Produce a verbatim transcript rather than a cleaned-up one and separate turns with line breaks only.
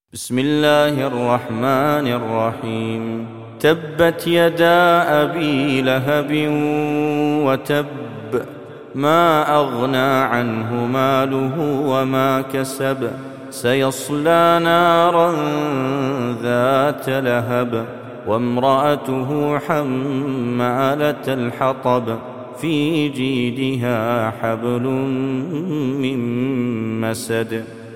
بسم الله الرحمن الرحيم. تبت يدا أبي لهب وتب، ما أغنى عنه ماله وما كسب، سيصلى نارا ذات لهب وامرأته حمالة الحطب في جيدها حبل من مسد.